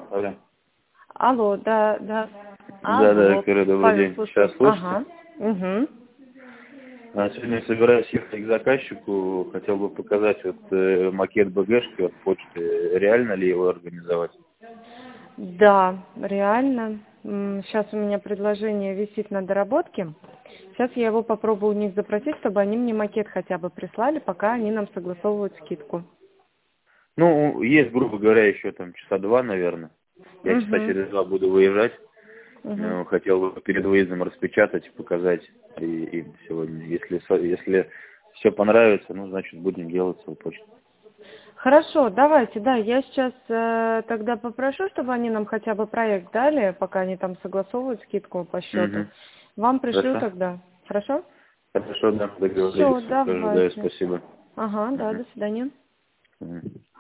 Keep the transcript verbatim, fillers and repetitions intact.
Алло. Алло, да, да. Да, да, Алло, Кира, добрый Павел, день. слушаю. Сейчас слышите? Ага. Угу. А, Сегодня собираюсь ехать к заказчику. Хотел бы показать вот э, макет БГшки от почты. Реально ли его организовать? Да, реально. Сейчас у меня предложение висит на доработке. Сейчас я его попробую у них запросить, чтобы они мне макет хотя бы прислали, пока они нам согласовывают скидку. Ну, есть, грубо говоря, еще там часа два, наверное. Я часа Угу. через два буду выезжать. Угу. Ну, хотел бы перед выездом распечатать, показать и, и сегодня. Если, со- если все понравится, ну, значит, будем делать свою почту. Хорошо, давайте, да, я сейчас э, тогда попрошу, чтобы они нам хотя бы проект дали, пока они там согласовывают скидку по счету. Угу. Вам пришлю Хорошо? тогда. Хорошо? Хорошо, да, Все, договорились. Ожидаю, давайте. спасибо. Ага, да, Угу. до свидания. Угу.